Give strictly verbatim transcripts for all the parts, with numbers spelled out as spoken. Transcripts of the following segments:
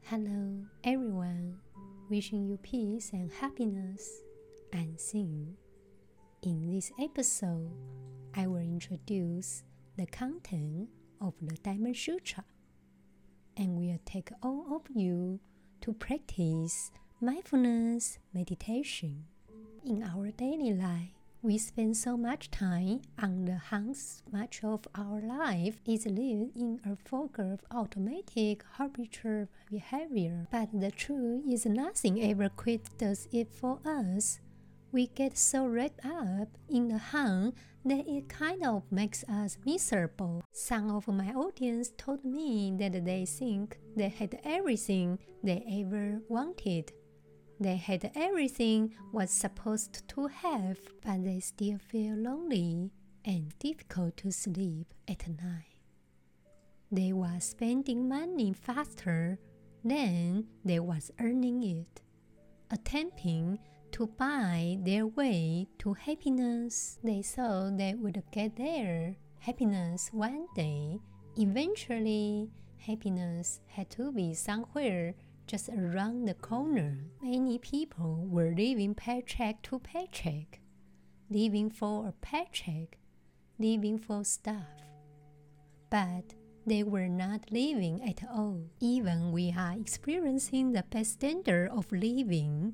Hello, everyone. Wishing you peace and happiness. I'm Xin. In this episode, I will introduce the content of the Diamond Sutra and will take all of you to practice mindfulness meditation. In our daily life, we spend so much time on the hunt. Much of our life is lived in a fog of automatic, habitual behavior. But the truth is nothing ever quite does it for us. We get so wrapped up in the hunt that it kind of makes us miserable. Some of my audience told me that they think they had everything they ever wanted. They had everything was supposed to have, but they still feel lonely and difficult to sleep at night. They were spending money faster than they was earning it, attempting to buy their way to happiness. They thought they would get their happiness one day. Eventually, happiness had to be somewhere just around the corner. Many people were living paycheck to paycheck, living for a paycheck, living for stuff. But they were not living at all. Even we are experiencing the best standard of living.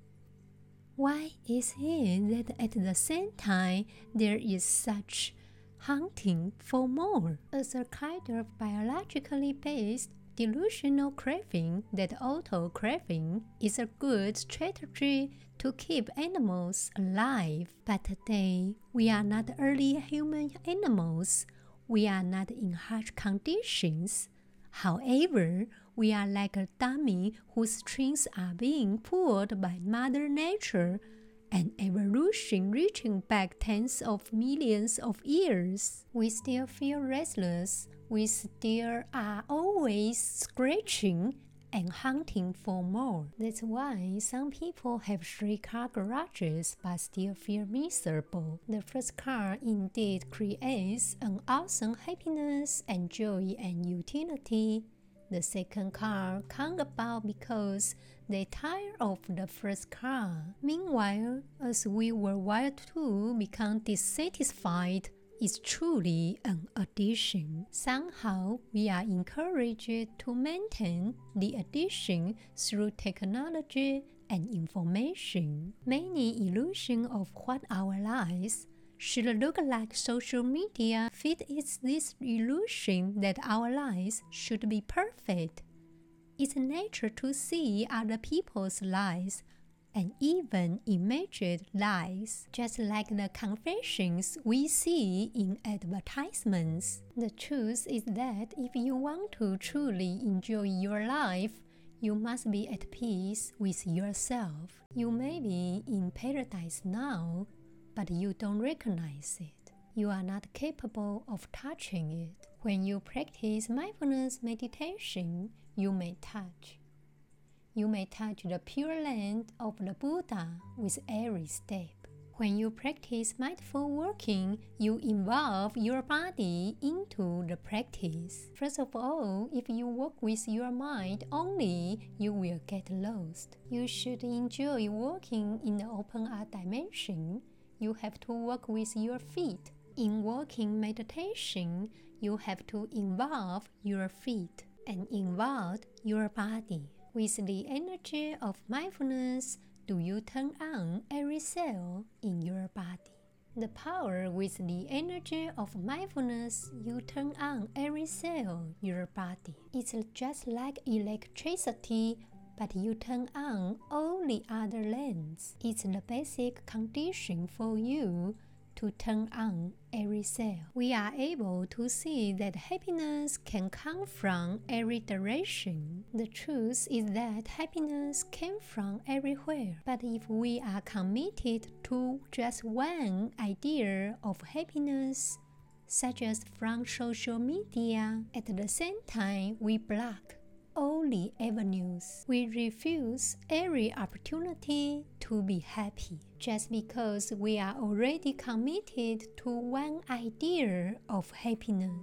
Why is it that at the same time there is such hunting for more? As a kind of biologically based delusional craving, that auto-craving is a good strategy to keep animals alive. But today, we are not early human animals. We are not in harsh conditions. However, we are like a dummy whose strings are being pulled by Mother Nature, and evolution reaching back tens of millions of years. We still feel restless. We still are always scratching and hunting for more. That's why some people have three car garages but still feel miserable. The first car indeed creates an awesome happiness and joy and utility. The second car comes about because they tire of the first car. Meanwhile, as we were wired to become dissatisfied, is truly an addiction. Somehow, we are encouraged to maintain the addiction through technology and information. Many illusions of what our lives should look like social media feed is this illusion that our lives should be perfect. It's nature to see other people's lives and even imagined lies, just like the confessions we see in advertisements. The truth is that if you want to truly enjoy your life, you must be at peace with yourself. You may be in paradise now, but you don't recognize it. You are not capable of touching it. When you practice mindfulness meditation, you may touch. You may touch the pure land of the Buddha with every step. When you practice mindful walking, you involve your body into the practice. First of all, if you walk with your mind only, you will get lost. You should enjoy walking in the open art dimension. You have to walk with your feet. In walking meditation, you have to involve your feet and involve your body. With the energy of mindfulness, do you turn on every cell in your body? The power with the energy of mindfulness, you turn on every cell in your body. It's just like electricity, but you turn on all the other lamps. It's the basic condition for you to turn on every cell. We are able to see that happiness can come from every direction. The truth is that happiness came from everywhere. But if we are committed to just one idea of happiness, such as from social media, at the same time we block all the avenues. We refuse every opportunity to be happy just because we are already committed to one idea of happiness.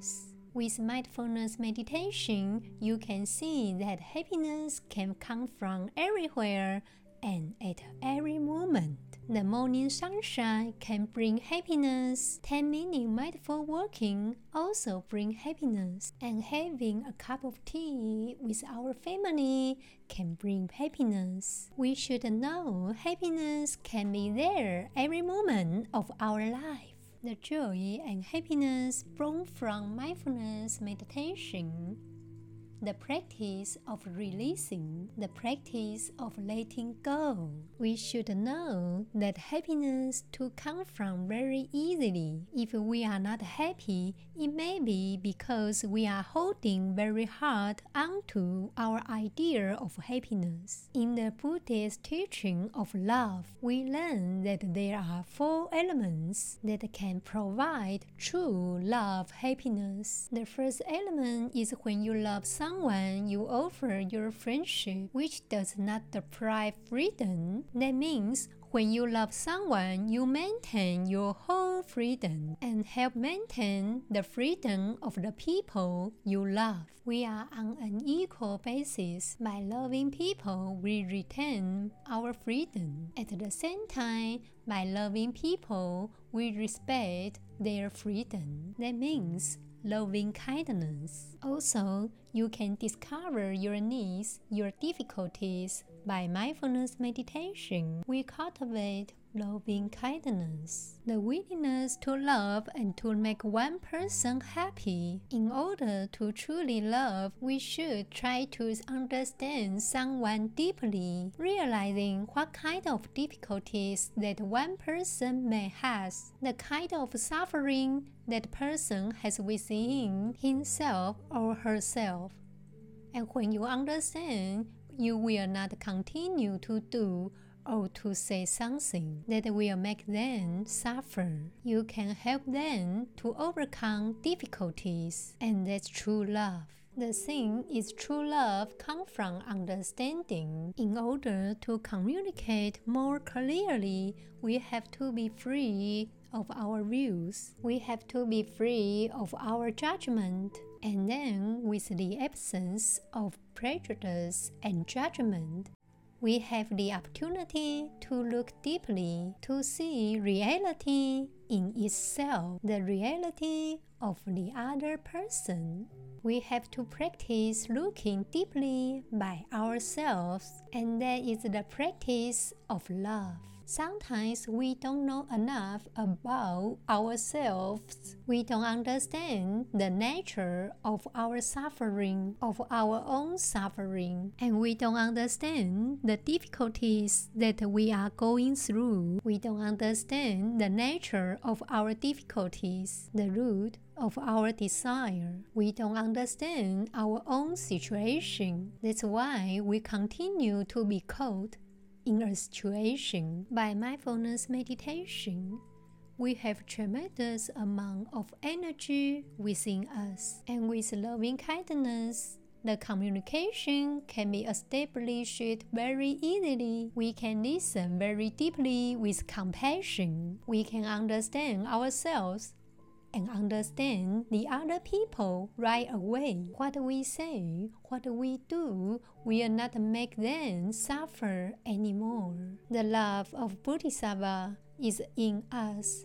With mindfulness meditation, you can see that happiness can come from everywhere and at every moment. The morning sunshine can bring happiness. ten minute mindful walking also bring happiness. And having a cup of tea with our family can bring happiness. We should know happiness can be there every moment of our life. The joy and happiness born from mindfulness meditation, the practice of releasing, the practice of letting go. We should know that happiness to come from very easily. If we are not happy, it may be because we are holding very hard onto our idea of happiness. In the Buddhist teaching of love, we learn that there are four elements that can provide true love happiness. The first element is when you love someone Someone you offer your friendship, which does not deprive freedom. That means when you love someone, you maintain your whole freedom and help maintain the freedom of the people you love. We are on an equal basis. By loving people, we retain our freedom. At the same time, by loving people, we respect their freedom. That means loving kindness. Also, you can discover your needs, your difficulties by mindfulness meditation. We cultivate loving kindness, the willingness to love and to make one person happy. In order to truly love, we should try to understand someone deeply, realizing what kind of difficulties that one person may have, the kind of suffering that person has within himself or herself. And when you understand, you will not continue to do or to say something that will make them suffer. You can help them to overcome difficulties, and that's true love. The thing is, true love comes from understanding. In order to communicate more clearly, we have to be free of our views. We have to be free of our judgment. And then, with the absence of prejudice and judgment, we have the opportunity to look deeply, to see reality in itself, the reality of the other person. We have to practice looking deeply by ourselves, and that is the practice of love. Sometimes we don't know enough about ourselves. We don't understand the nature of our suffering, of our own suffering, and we don't understand the difficulties that we are going through. We don't understand the nature of our difficulties, the root of our desire. We don't understand our own situation. That's why we continue to be caught in a situation. By mindfulness meditation, we have tremendous amount of energy within us, and with loving kindness, the communication can be established very easily. We can listen very deeply with compassion. We can understand ourselves and understand the other people right away. What we say, what we do will not make them suffer anymore. The love of Bodhisattva is in us.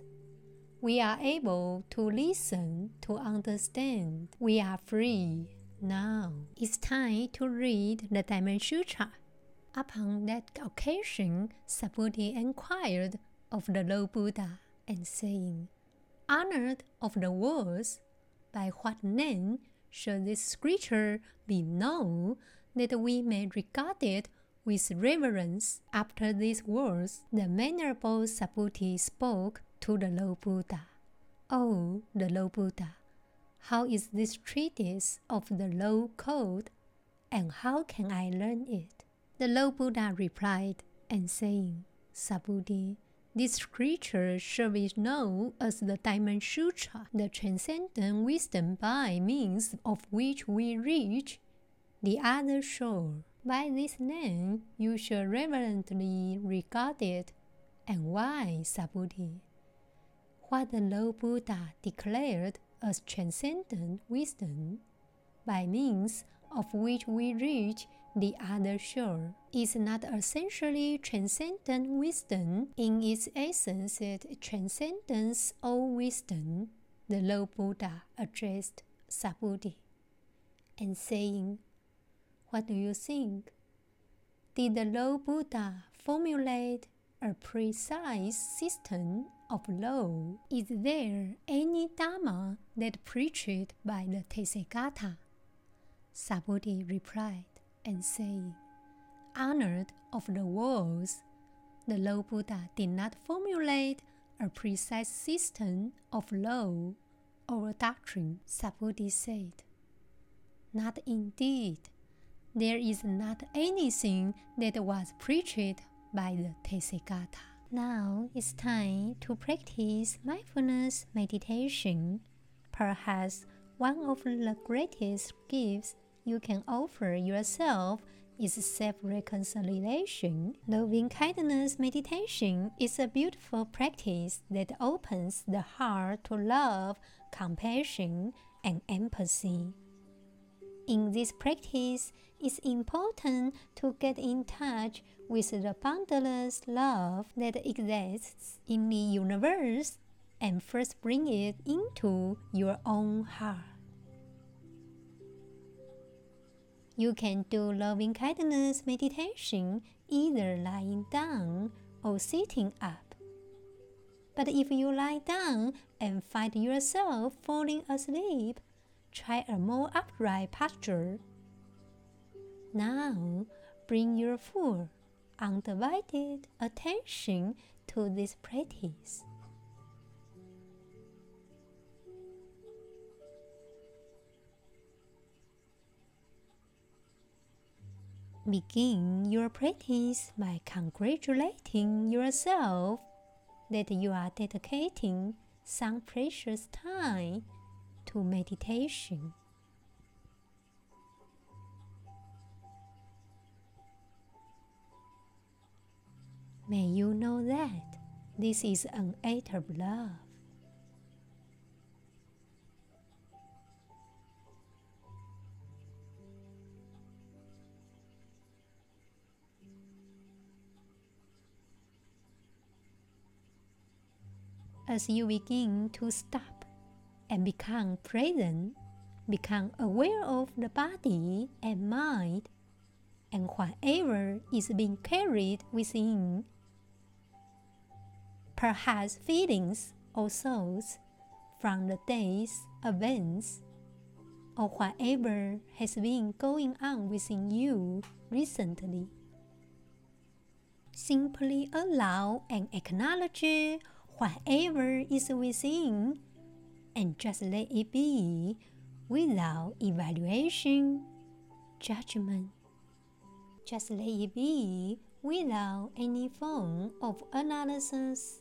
We are able to listen, to understand. We are free. Now, it's time to read the Diamond Sutra. Upon that occasion, Subhuti inquired of the Lord Buddha and saying, "Honored of the words, by what name shall this scripture be known that we may regard it with reverence?" After these words, the Venerable Subhuti spoke to the Lord Buddha. "O the Lord Buddha, how is this treatise of the law called, and how can I learn it?" The Lord Buddha replied and saying, "Subhuti, this scripture shall be known as the Diamond Sutra, the transcendent wisdom by means of which we reach the other shore. By this name you shall reverently regard it." "And why, Subhuti?" "What the Lord Buddha declared as transcendent wisdom, by means of which we reach the other shore, is not essentially transcendent wisdom. In its essence, it transcends all wisdom. The Lord Buddha addressed Subhuti and saying, "What do you think? Did the Lord Buddha formulate a precise system of law? Is there any Dharma that preached by the Tathagata?" Subhuti replied and said, "Honored of the worlds, the Lord Buddha did not formulate a precise system of law or doctrine." Subhuti said, "Not indeed. There is not anything that was preached by the Tathagata." Now it's time to practice mindfulness meditation. Perhaps one of the greatest gifts you can offer yourself is self-reconciliation. Loving-kindness meditation is a beautiful practice that opens the heart to love, compassion, and empathy. In this practice, it's important to get in touch with the boundless love that exists in the universe and first bring it into your own heart. You can do loving-kindness meditation either lying down or sitting up. But if you lie down and find yourself falling asleep, try a more upright posture. Now, bring your full, undivided attention to this practice. Begin your practice by congratulating yourself that you are dedicating some precious time to meditation. May you know that this is an act of love. As you begin to stop and become present, become aware of the body and mind and whatever is being carried within. Perhaps feelings or thoughts from the day's events or whatever has been going on within you recently. Simply allow and acknowledge whatever is within and just let it be without evaluation, judgment. Just let it be without any form of analysis.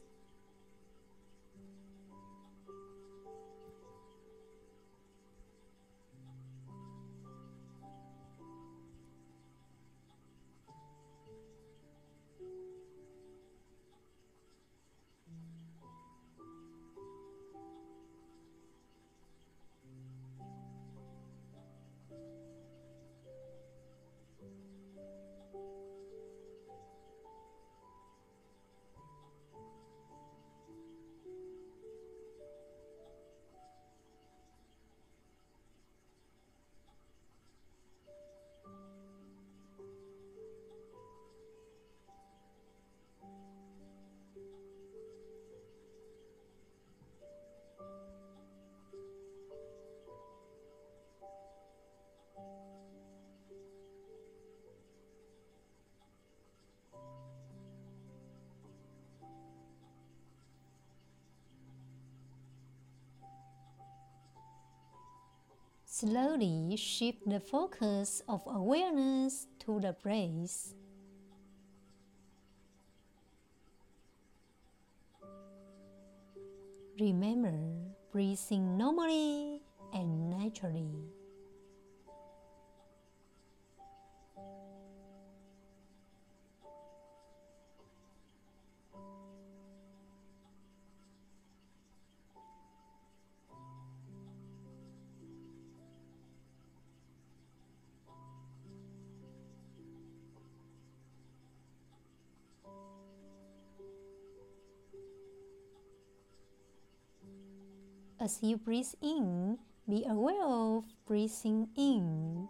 Slowly shift the focus of awareness to the breath. Remember breathing normally and naturally. As you breathe in, be aware of breathing in.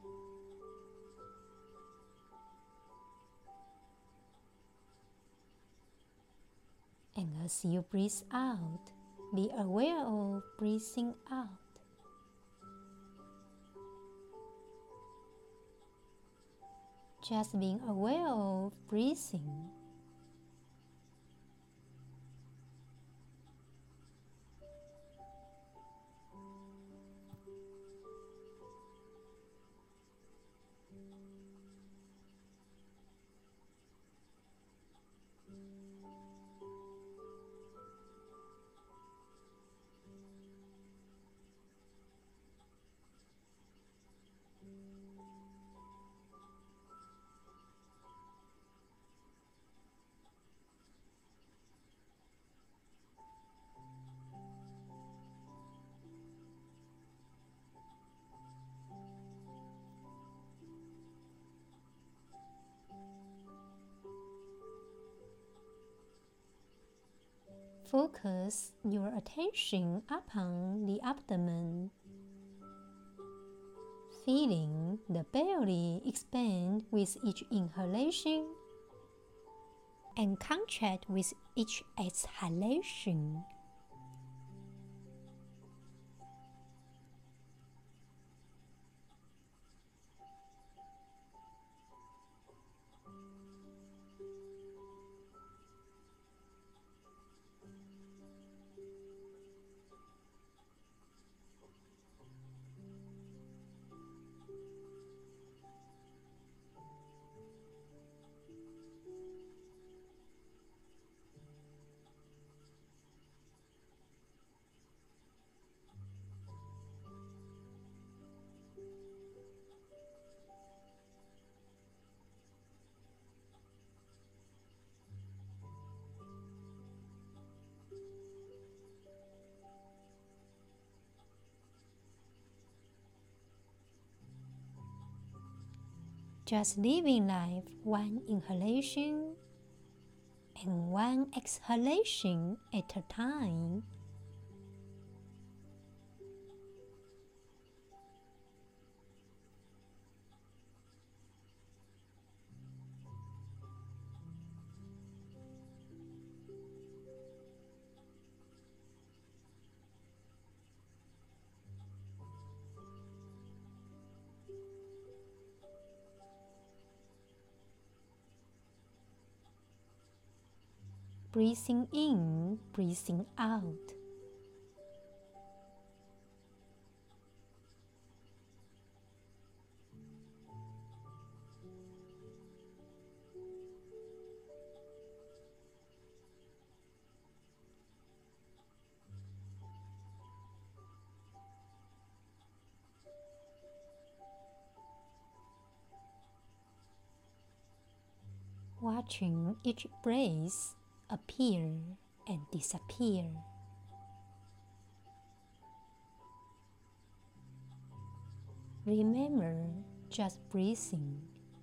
And as you breathe out, be aware of breathing out. Just being aware of breathing. Focus your attention upon the abdomen, feeling the belly expand with each inhalation and contract with each exhalation. Just living life one inhalation and one exhalation at a time. Breathing in, breathing out. Watching each breath appear and disappear. Remember just breathing.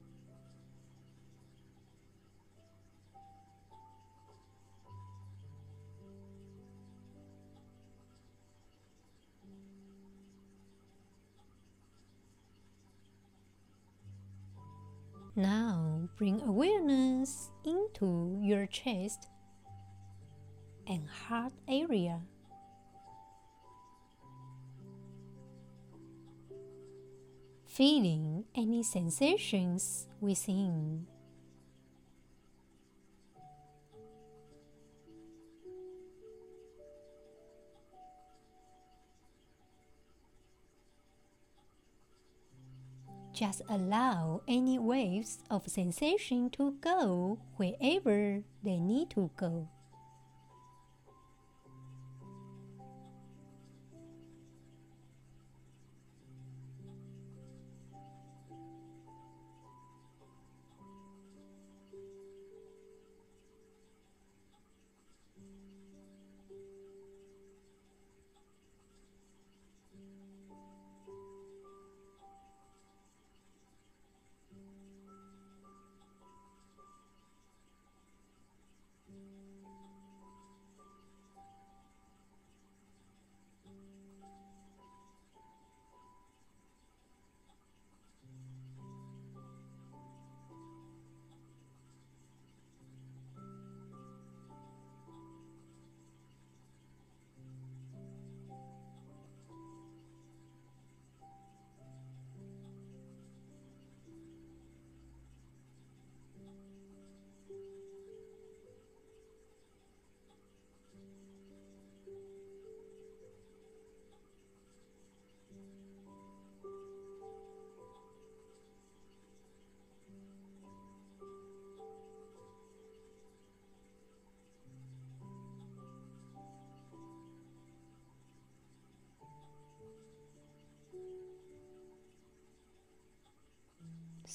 Now bring awareness into your chest and heart area. Feeling any sensations within. Just allow any waves of sensation to go wherever they need to go.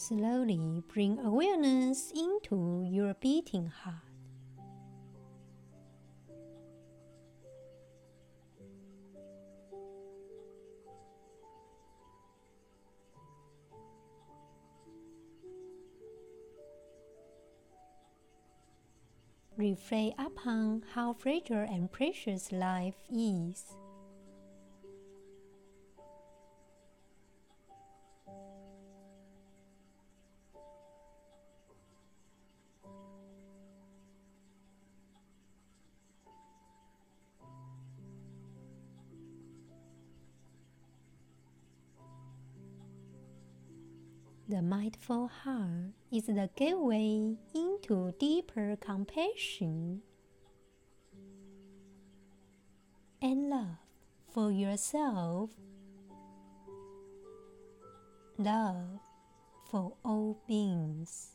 Slowly bring awareness into your beating heart. Reflect upon how fragile and precious life is. The mindful heart is the gateway into deeper compassion and love for yourself, love for all beings.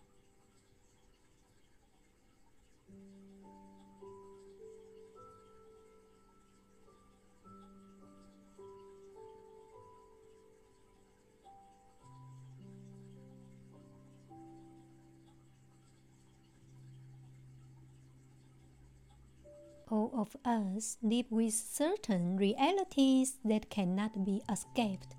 All of us live with certain realities that cannot be escaped.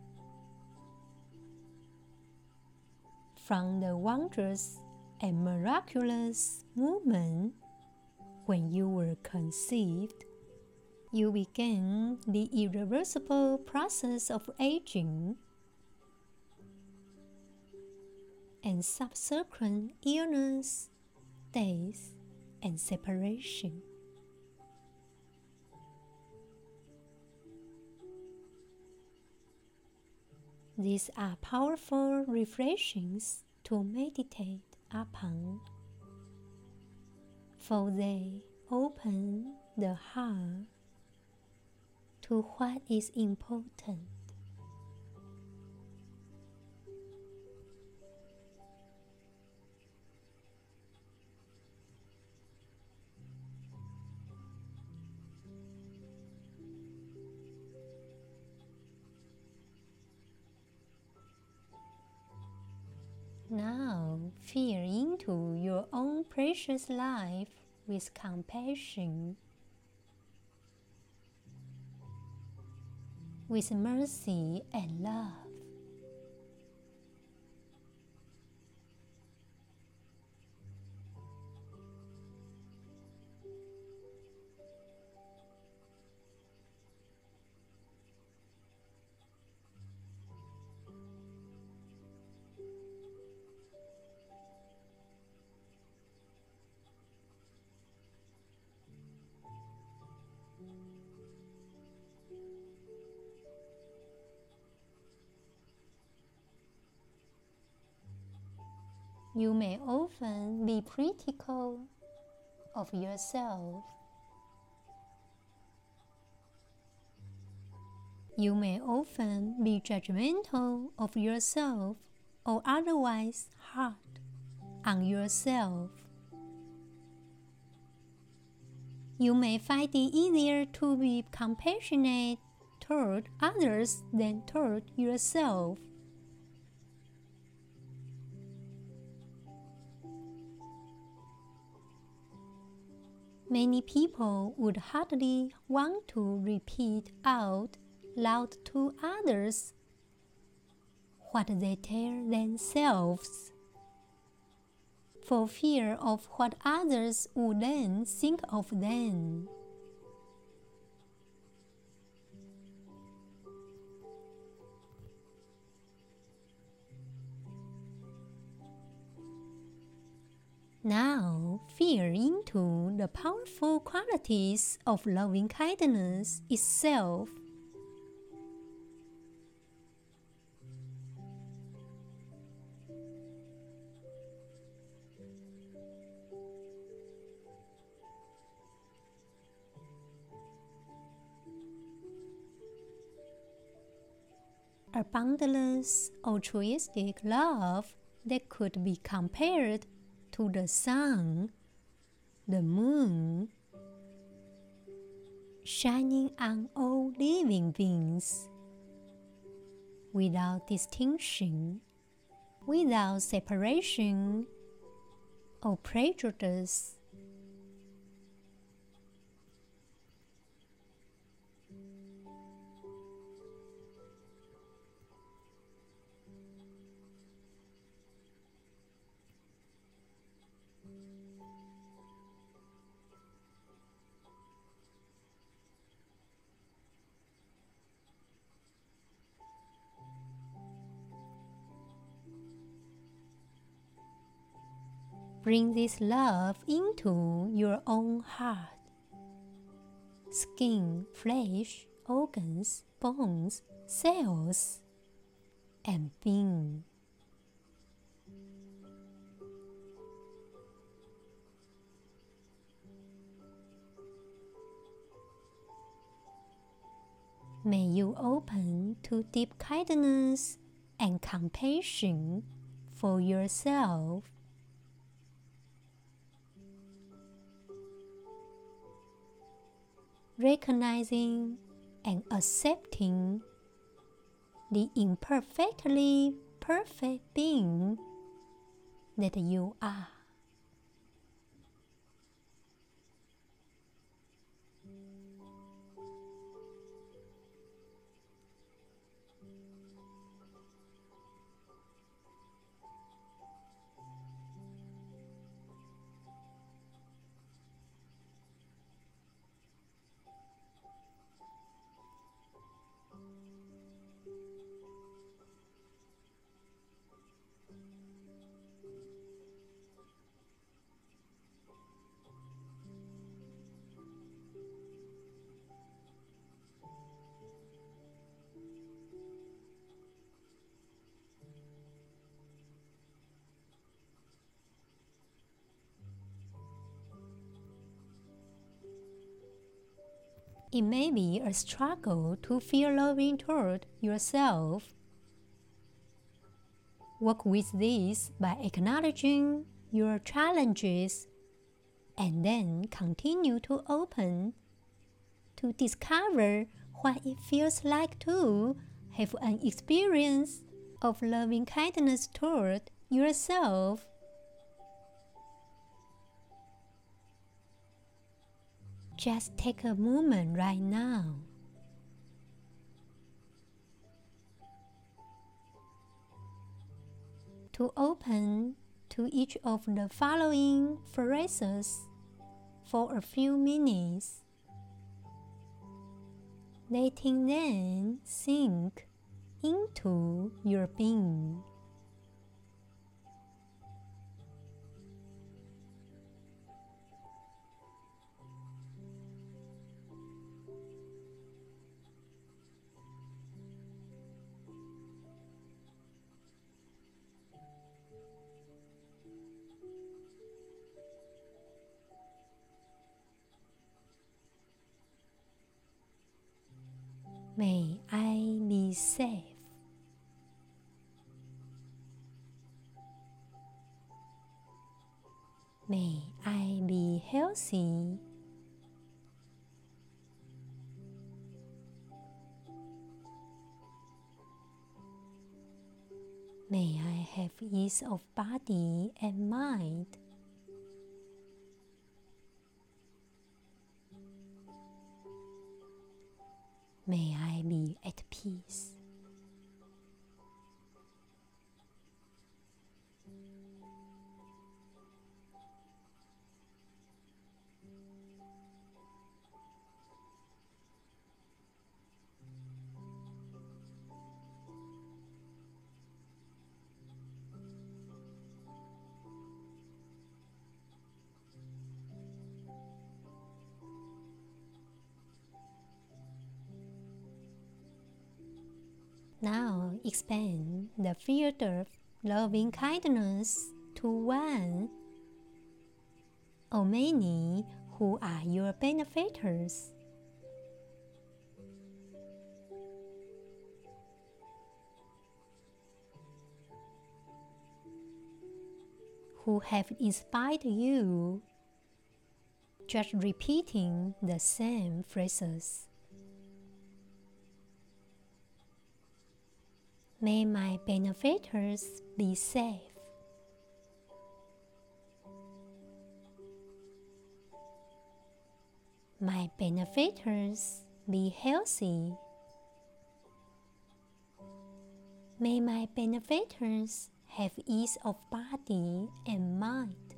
From the wondrous and miraculous moment when you were conceived, you began the irreversible process of aging and subsequent illness, death, and separation. These are powerful reflections to meditate upon, for they open the heart to what is important. Now, peer into your own precious life with compassion, with mercy and love. You may often be critical of yourself. You may often be judgmental of yourself or otherwise hard on yourself. You may find it easier to be compassionate toward others than toward yourself. Many people would hardly want to repeat out loud to others what they tell themselves, for fear of what others would then think of them. Now, peer into the powerful qualities of loving kindness itself. A boundless, altruistic love that could be compared to the sun, the moon, shining on all living beings without distinction, without separation or prejudice. Bring this love into your own heart, skin, flesh, organs, bones, cells, and being. May you open to deep kindness and compassion for yourself. Recognizing and accepting the imperfectly perfect being that you are. It may be a struggle to feel loving toward yourself. Work with this by acknowledging your challenges and then continue to open to discover what it feels like to have an experience of loving kindness toward yourself. Just take a moment right now to open to each of the following phrases for a few minutes, letting them sink into your being. May I be safe. May I be healthy. May I have ease of body and mind. May I be at peace. Now expand the field of loving kindness to one or many who are your benefactors. Who have inspired you, just repeating the same phrases. May my benefactors be safe. My benefactors be healthy. May my benefactors have ease of body and mind.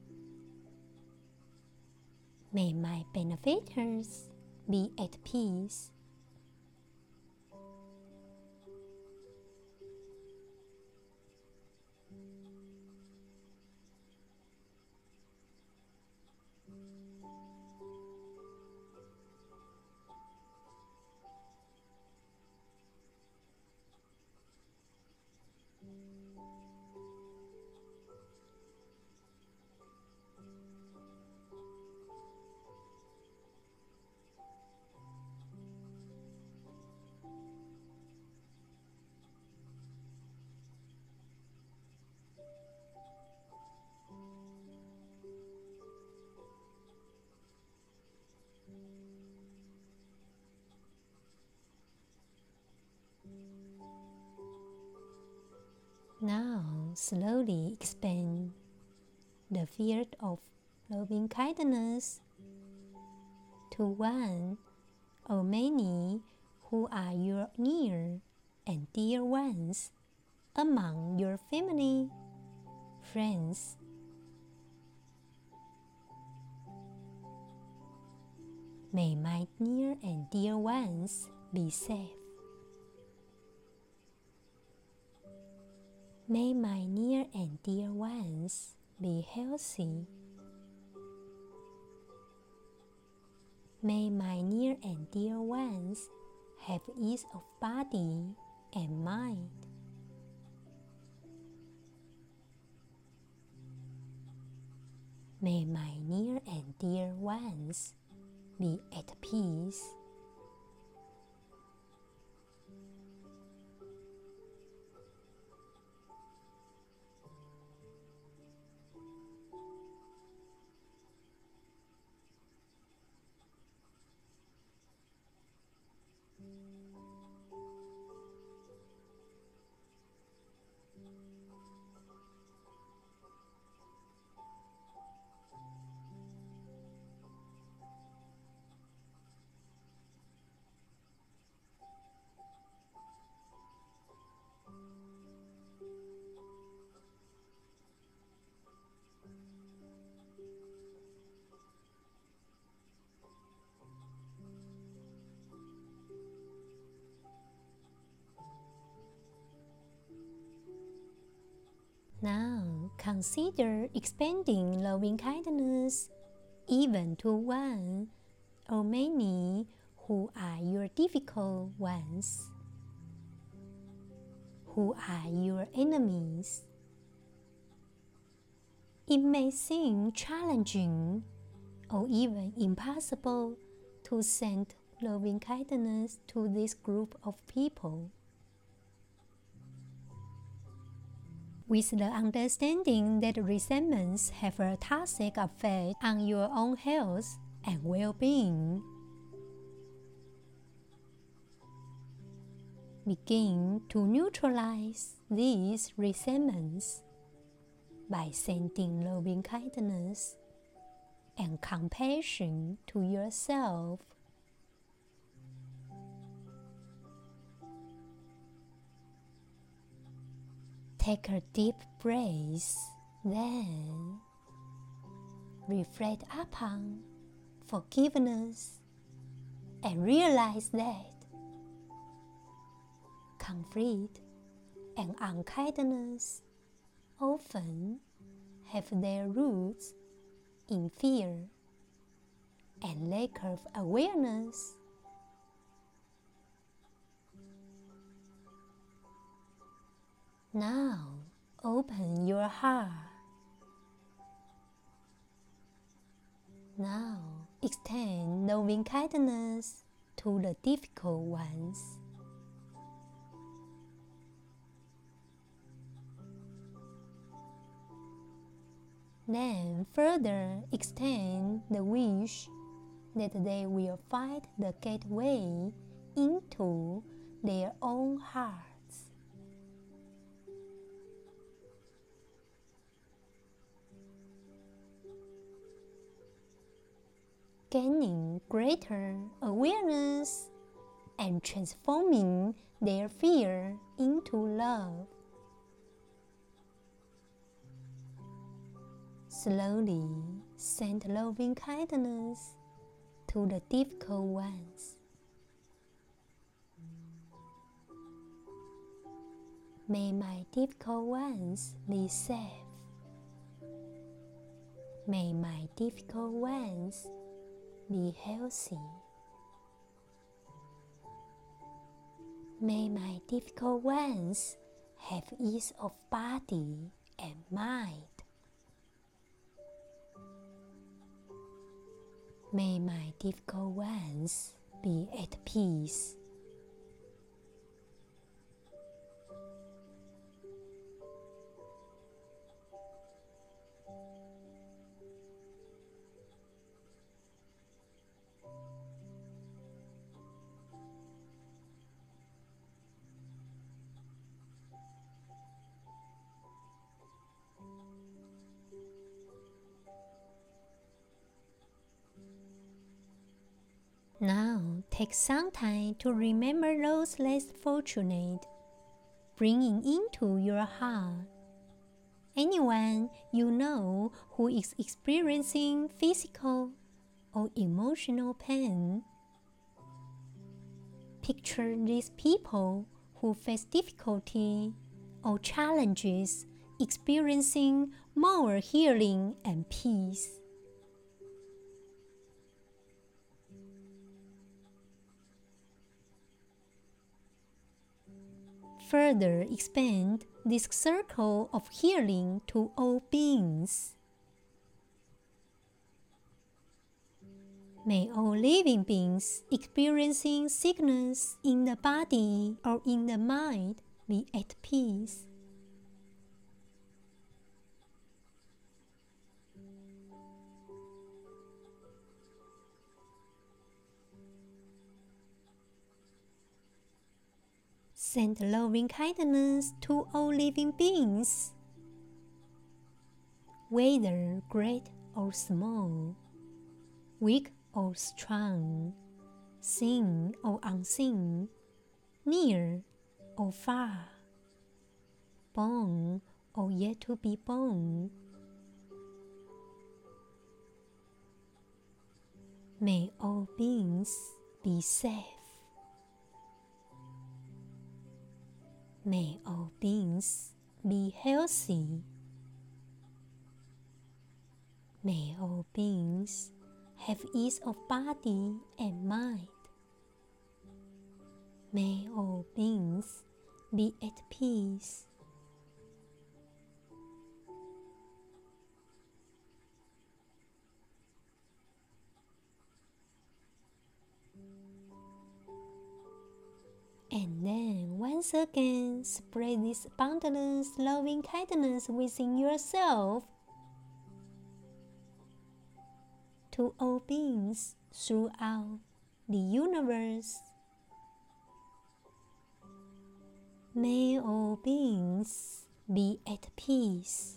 May my benefactors be at peace. Now, slowly expand the field of loving kindness to one or many who are your near and dear ones among your family, friends. May my near and dear ones be safe. May my near and dear ones be healthy. May my near and dear ones have ease of body and mind. May my near and dear ones be at peace. Now consider expanding loving kindness even to one or many who are your difficult ones, who are your enemies. It may seem challenging or even impossible to send loving kindness to this group of people. With the understanding that resentments have a toxic effect on your own health and well-being, begin to neutralize these resentments by sending loving kindness and compassion to yourself. Take a deep breath, then reflect upon forgiveness and realize that conflict and unkindness often have their roots in fear and lack of awareness. Now, open your heart. Now, extend loving kindness to the difficult ones. Then further extend the wish that they will find the gateway into their own hearts. gaining greater awareness and transforming their fear into love. Slowly send loving kindness to the difficult ones. May my difficult ones be safe. May my difficult ones be healthy. May my difficult ones have ease of body and mind. May my difficult ones be at peace. Now, take some time to remember those less fortunate, bringing into your heart anyone you know who is experiencing physical or emotional pain. Picture these people who face difficulty or challenges, experiencing more healing and peace. Further expand this circle of healing to all beings. May all living beings experiencing sickness in the body or in the mind be at peace. Send loving kindness to all living beings, whether great or small, weak or strong, seen or unseen, near or far, born or yet to be born. May all beings be safe. May all beings be healthy. May all beings have ease of body and mind. May all beings be at peace. And then once again, spread this boundless loving kindness within yourself to all beings throughout the universe. May all beings be at peace.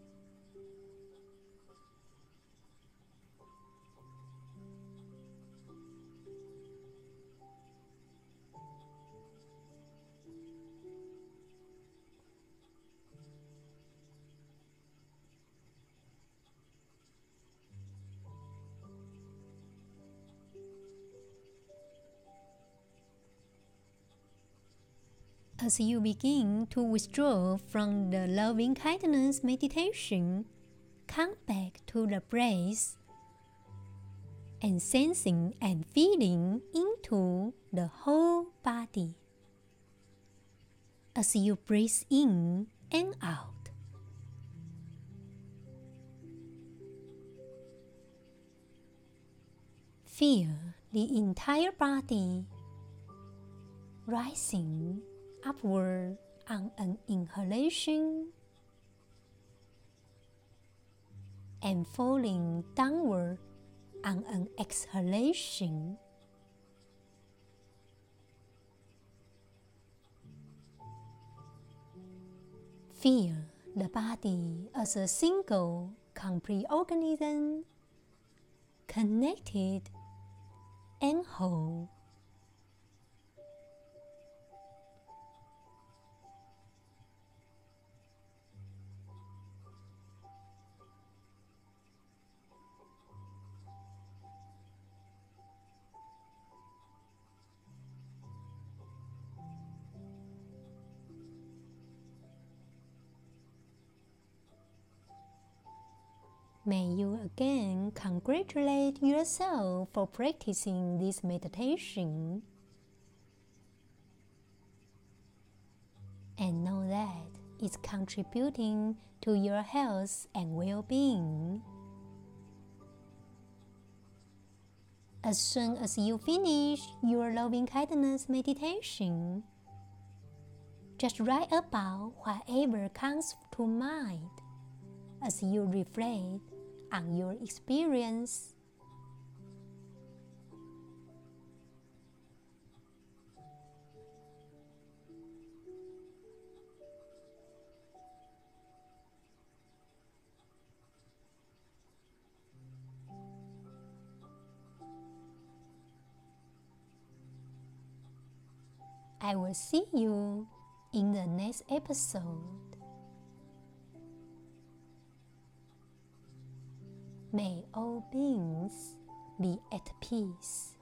As you begin to withdraw from the loving kindness meditation, come back to the breath and sensing and feeling into the whole body. As you breathe in and out, feel the entire body rising upward on an inhalation and falling downward on an exhalation. Feel the body as a single, complete organism, connected and whole. May you again congratulate yourself for practicing this meditation, and know that it's contributing to your health and well-being. As soon as you finish your loving kindness meditation, just write about whatever comes to mind as you reflect on your experience. I will see you in the next episode. May all beings be at peace.